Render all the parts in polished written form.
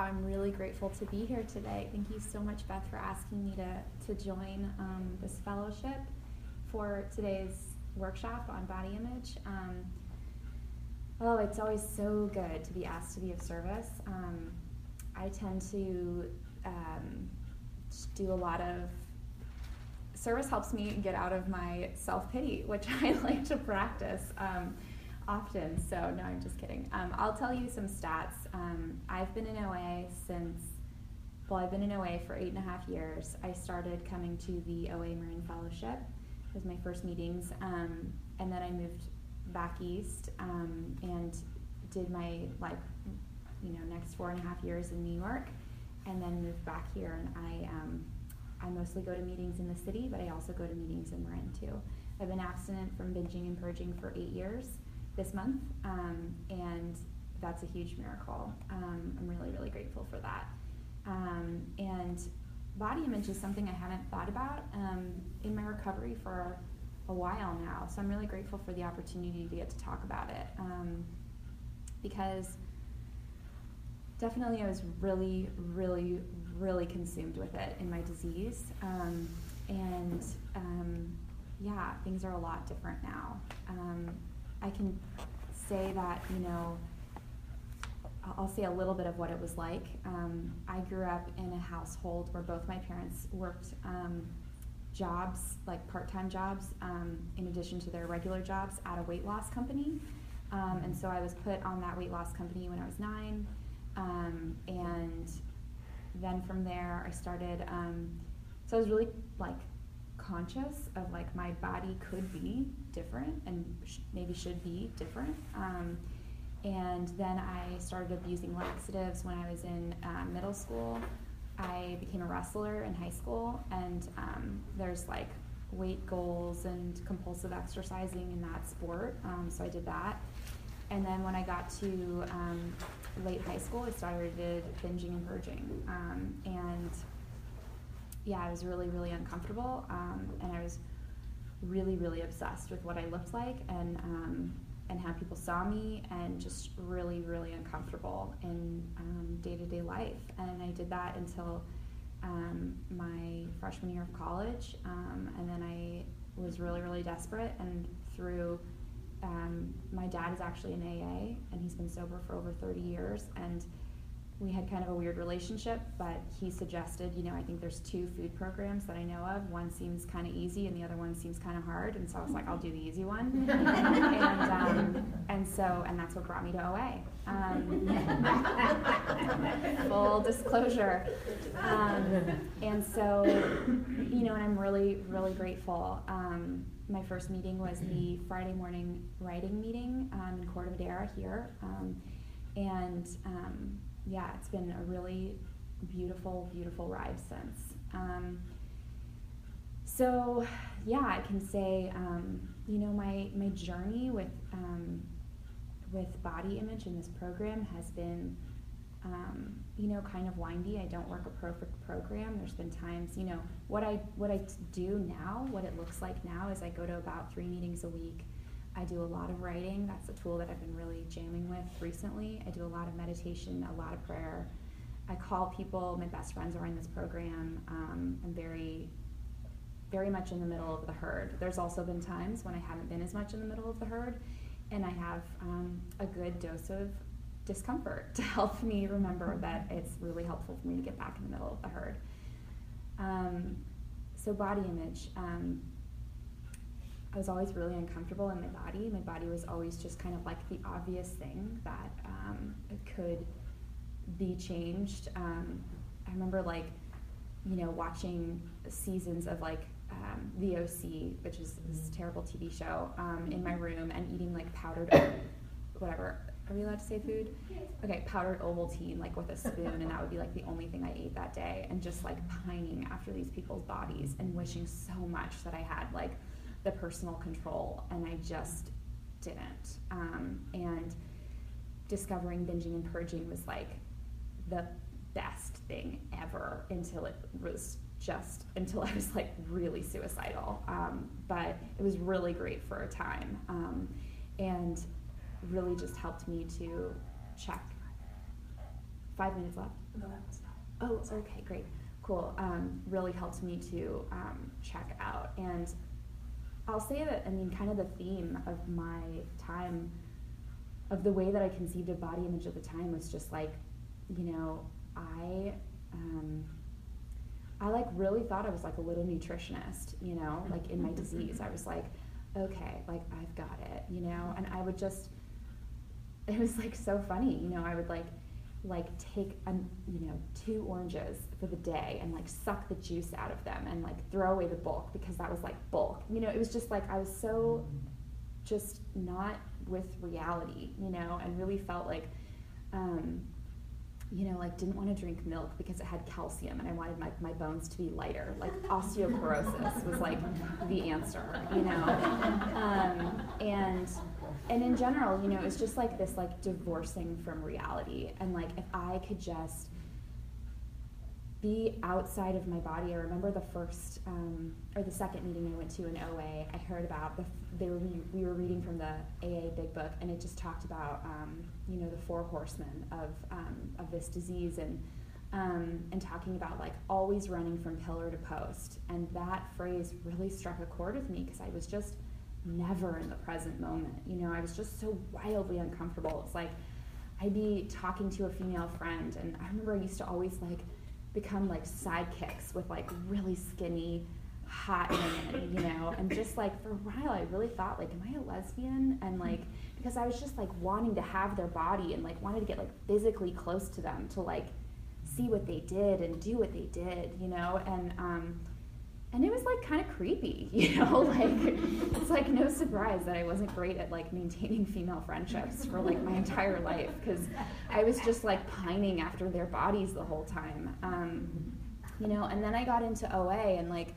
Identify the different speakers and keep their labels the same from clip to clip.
Speaker 1: I'm really grateful to be here today. Thank you so much, Beth, for asking me to join this fellowship for today's workshop on body image. It's always so good to be asked to be of service. I tend to do a lot of service. Helps me get out of my self-pity, which I like to practice often. So no, I'm just kidding. I'll tell you some stats. I've been in OA I've been in OA for 8.5 years. I started coming to the OA Marin Fellowship. It was my first meetings, and then I moved back east and did my next 4.5 years in New York, and then moved back here. And I mostly go to meetings in the city, but I also go to meetings in Marin too. I've been abstinent from binging and purging for 8 years this month, and that's a huge miracle. I'm really, really grateful for that. And body image is something I haven't thought about in my recovery for a while now, so I'm really grateful for the opportunity to get to talk about it, because definitely I was really, really, really consumed with it in my disease, things are a lot different now. I can say that, I'll say a little bit of what it was like. I grew up in a household where both my parents worked jobs, like part-time jobs, in addition to their regular jobs at a weight loss company. And so I was put on that weight loss company when I was 9. And then from there I started, so I was really conscious of my body could be different and maybe should be different. And then I started abusing laxatives when I was in middle school. I became a wrestler in high school, and there's weight goals and compulsive exercising in that sport, so I did that. And then when I got to late high school, I started binging and purging, I was really, really uncomfortable, and I was really, really obsessed with what I looked like and how people saw me, and just really, really uncomfortable in day-to-day life. And I did that until my freshman year of college, and then I was really, really desperate, and through my dad is actually in AA, and he's been sober for over 30 years, and we had kind of a weird relationship, but he suggested, I think there's 2 food programs that I know of. One seems kind of easy and the other one seems kind of hard, and so I was like, I'll do the easy one. And that's what brought me to OA. Full disclosure. And so, and I'm really, really grateful. My first meeting was the Friday morning writing meeting in Corte Madera here. It's been a really beautiful, beautiful ride since. I can say, my journey with body image in this program has been, kind of windy. I don't work a perfect program. There's been times, what I do now, what it looks like now is I go to about 3 meetings a week. I do a lot of writing. That's a tool that I've been really jamming with recently. I do a lot of meditation, a lot of prayer. I call people. My best friends are in this program. I'm very, very much in the middle of the herd. There's also been times when I haven't been as much in the middle of the herd, and I have a good dose of discomfort to help me remember that it's really helpful for me to get back in the middle of the herd. So body image. I was always really uncomfortable in my body. My body was always just kind of the obvious thing that could be changed. I remember watching seasons of The OC, which is this terrible TV show, in my room, and eating powdered, whatever. Are we allowed to say food? Okay, powdered Ovaltine with a spoon, and that would be the only thing I ate that day, and just pining after these people's bodies and wishing so much that I had the personal control, and I just didn't. And discovering binging and purging was the best thing ever until I was really suicidal. But it was really great for a time, and really just helped me to check 5 minutes left?
Speaker 2: No, that was not.
Speaker 1: Oh, okay, great. Cool. Really helped me to check out. And I'll say that, I mean, kind of the theme of my time, of the way that I conceived of body image at the time was just like, you know, I like really thought I was like a little nutritionist, you know, like in my disease. I was like, okay, like I've got it, you know, and I would just, it was like so funny, you know, I would like take, you know, 2 oranges for the day and like suck the juice out of them and like throw away the bulk because that was like bulk, you know. It was just like I was so just not with reality, you know, and really felt like, you know, like didn't want to drink milk because it had calcium and I wanted my bones to be lighter. Like osteoporosis was like the answer, you know. And in general, you know, it's just like this like divorcing from reality. And like if I could just be outside of my body. I remember the first or the second meeting I went to in OA, I heard about we were reading from the AA Big Book, and it just talked about you know, the 4 horsemen of this disease, and talking about like always running from pillar to post. And that phrase really struck a chord with me because I was just never in the present moment. You know, I was just so wildly uncomfortable. It's like I'd be talking to a female friend, and I remember I used to always like become like sidekicks with like really skinny, hot women, you know, and just like for a while I really thought like, am I a lesbian? And like, because I was just like wanting to have their body and like wanted to get like physically close to them to like see what they did and do what they did, you know, and it was like kind of creepy, you know, like it's like no surprise that I wasn't great at like maintaining female friendships for like my entire life, because I was just like pining after their bodies the whole time, you know. And then I got into OA, and like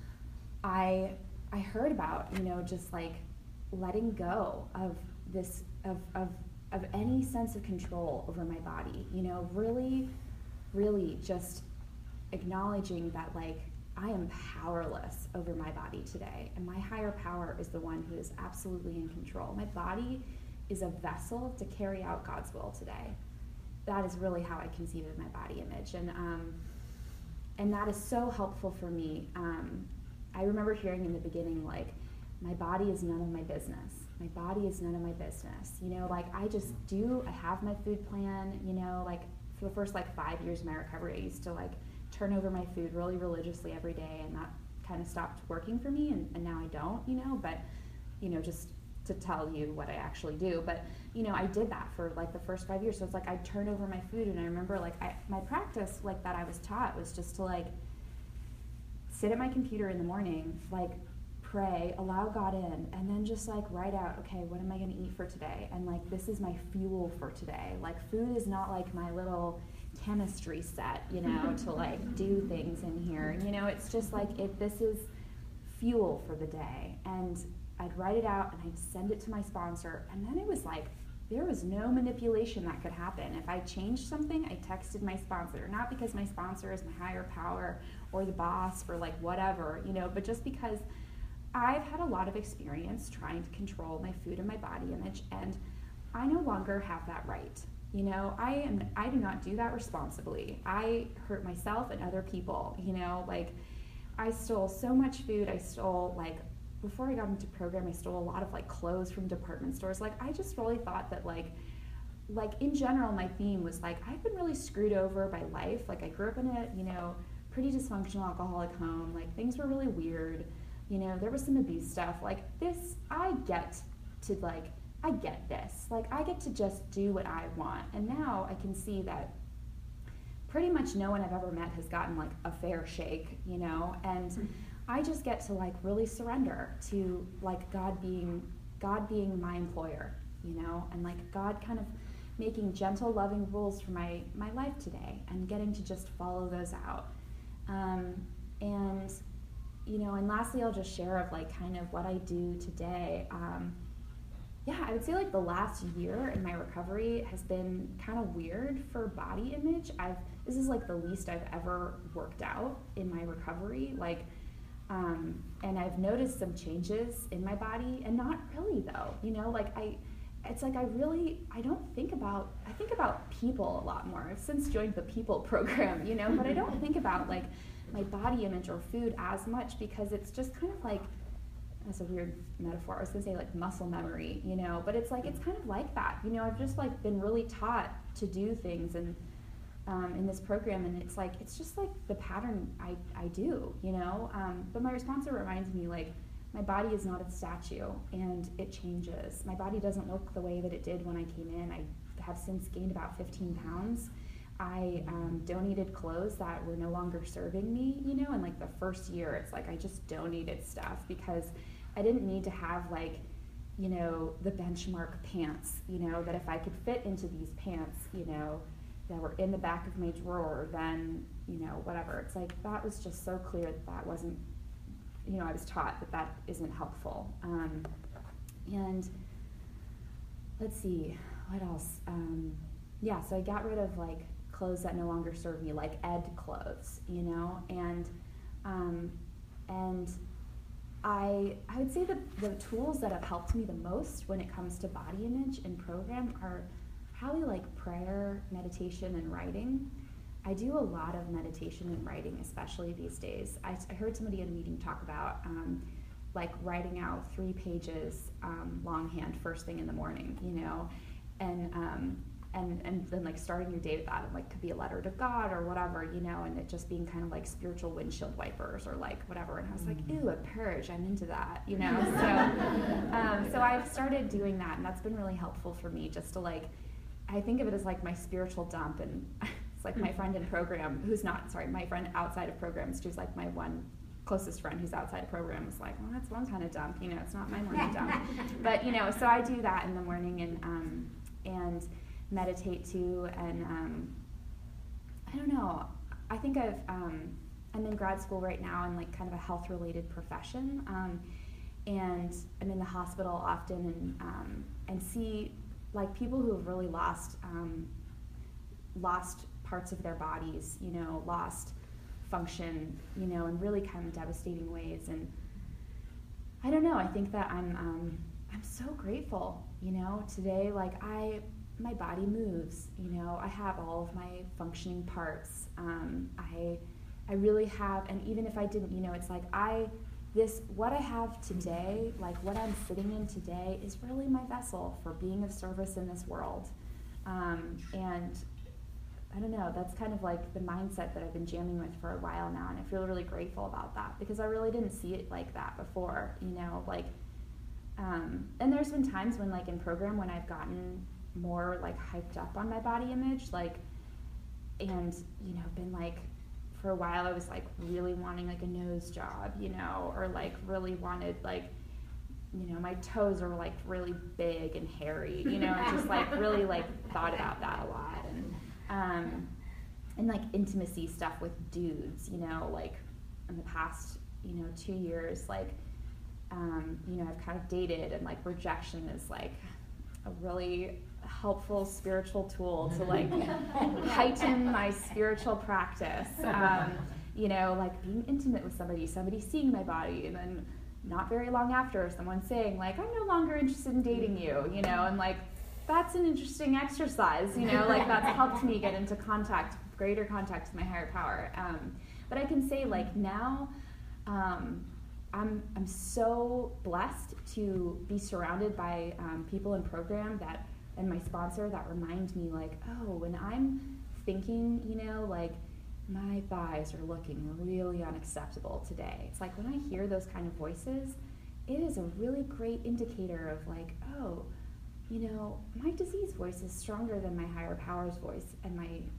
Speaker 1: I heard about, you know, just like letting go of this of any sense of control over my body, you know, really just acknowledging that like I am powerless over my body today, and my higher power is the one who is absolutely in control. My body is a vessel to carry out God's will today. That is really how I conceive of my body image, and that is so helpful for me. I remember hearing in the beginning, like, my body is none of my business. My body is none of my business. You know, like I have my food plan, you know, like for the first like 5 years of my recovery, I used to like turn over my food really religiously every day, and that kind of stopped working for me, and now I don't, you know, but, you know, just to tell you what I actually do. But, you know, I did that for like the first 5 years, so it's like I'd turn over my food, and I remember like my practice like that I was taught was just to like sit at my computer in the morning, like pray, allow God in, and then just like write out, okay, what am I going to eat for today? And like, this is my fuel for today. Like, food is not like my little chemistry set, you know, to like do things in here. You know, it's just like, this is fuel for the day. And I'd write it out and I'd send it to my sponsor, and then it was like, there was no manipulation that could happen. If I changed something, I texted my sponsor, not because my sponsor is my higher power or the boss or like whatever, you know, but just because I've had a lot of experience trying to control my food and my body image, and I no longer have that right. You know, I do not do that responsibly. I hurt myself and other people, you know, like I stole so much food. I stole, like, before I got into program, I stole a lot of like clothes from department stores. Like, I just really thought that like in general, my theme was like, I've been really screwed over by life. Like, I grew up in a, you know, pretty dysfunctional alcoholic home. Like, things were really weird. You know, there was some abuse stuff. Like, this, I get this. Like, I get to just do what I want. And now I can see that pretty much no one I've ever met has gotten like a fair shake, you know, and I just get to like really surrender to like God being my employer, you know, and like God kind of making gentle, loving rules for my life today, and getting to just follow those out. And, you know, and lastly, I'll just share of like kind of what I do today. Yeah, I would say like the last year in my recovery has been kind of weird for body image. This is like the least I've ever worked out in my recovery. Like, and I've noticed some changes in my body, and not really though, you know, like it's like I think about people a lot more. I've since joined the people program, but I don't think about like my body image or food as much, because it's just kind of like, that's a weird metaphor. I was gonna say like muscle memory, but it's like, it's kind of like that. I've just like been really taught to do things and in this program, and it's just like the pattern I do, but my sponsor reminds me, like, my body is not a statue, and it changes. My body doesn't look the way that it did when I came in. I have since gained about 15 pounds. I donated clothes that were no longer serving me, and like the first year, it's like I just donated stuff because I didn't need to have like, the benchmark pants, that if I could fit into these pants, that were in the back of my drawer, then, whatever. It's like, that was just so clear that wasn't, I was taught that isn't helpful. And let's see, what else? So I got rid of like clothes that no longer serve me, like Ed clothes, and I would say that the tools that have helped me the most when it comes to body image and program are probably like prayer, meditation, and writing. I do a lot of meditation and writing, especially these days. I heard somebody in a meeting talk about like writing out 3 pages longhand first thing in the morning, and then like starting your day with that, and like could be a letter to God or whatever, and it just being kind of like spiritual windshield wipers or like whatever. And I was like, ew, a purge, I'm into that, So I've started doing that, and that's been really helpful for me, just to like, I think of it as like my spiritual dump. And it's like my friend in program, my friend outside of programs, who's like my one closest friend who's outside of program, was like, well, that's one kind of dump, it's not my morning dump. But, so I do that in the morning, and meditate too, and I don't know, I think I'm in grad school right now in like kind of a health-related profession, and I'm in the hospital often, and see like people who have really lost parts of their bodies, lost function, in really kind of devastating ways. And I don't know, I think that I'm so grateful, today, like my body moves, I have all of my functioning parts. I really have, and even if I didn't, it's like what I have today, like what I'm sitting in today, is really my vessel for being of service in this world. And I don't know, that's kind of like the mindset that I've been jamming with for a while now, and I feel really grateful about that, because I really didn't see it like that before, and there's been times when like in program when I've gotten more like hyped up on my body image, like, and been like, for a while I was like really wanting like a nose job, or like really wanted like, my toes are like really big and hairy, and just like really like thought about that a lot, and like intimacy stuff with dudes, like in the past, 2 years, like, I've kind of dated, and like rejection is like a really helpful spiritual tool to like heighten my spiritual practice, like being intimate with somebody seeing my body, and then not very long after someone saying like, I'm no longer interested in dating you, and like, that's an interesting exercise, like that's helped me get into greater contact with my higher power. But I can say like now, I'm so blessed to be surrounded by people in program and my sponsor that remind me like, oh, when I'm thinking, like my thighs are looking really unacceptable today. It's like when I hear those kind of voices, it is a really great indicator of like, oh, my disease voice is stronger than my higher power's voice, and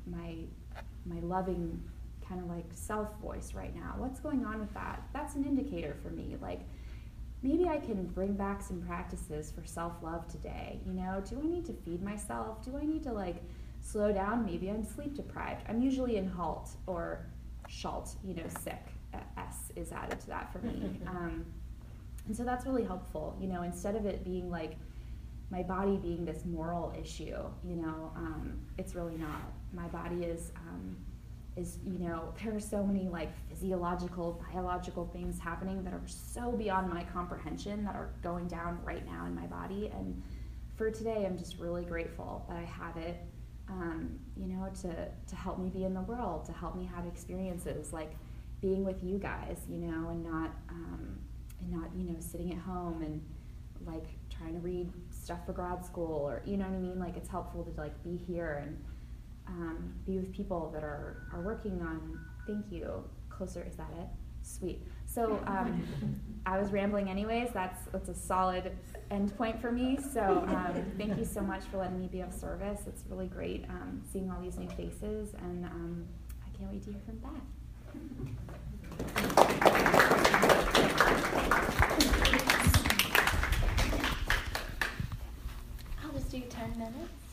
Speaker 1: my loving kind of like self voice right now. What's going on with that? That's an indicator for me. Like, maybe I can bring back some practices for self-love today. Do I need to feed myself? Do I need to like slow down? Maybe I'm sleep deprived. I'm usually in HALT or SHALT, sick. S is added to that for me. And so that's really helpful, instead of it being like my body being this moral issue, it's really not. My body is there are so many like physiological, biological things happening that are so beyond my comprehension that are going down right now in my body. And for today, I'm just really grateful that I have it, you know, to help me be in the world, to help me have experiences like being with you guys, you know, and not, you know, sitting at home and like trying to read stuff for grad school, or, you know what I mean? Like, it's helpful to like be here and be with people that are working on, thank you, closer, is that it? Sweet. So I was rambling anyways. That's a solid end point for me. So thank you so much for letting me be of service. It's really great seeing all these new faces, and I can't wait to hear from Beth.
Speaker 2: I'll just do 10 minutes.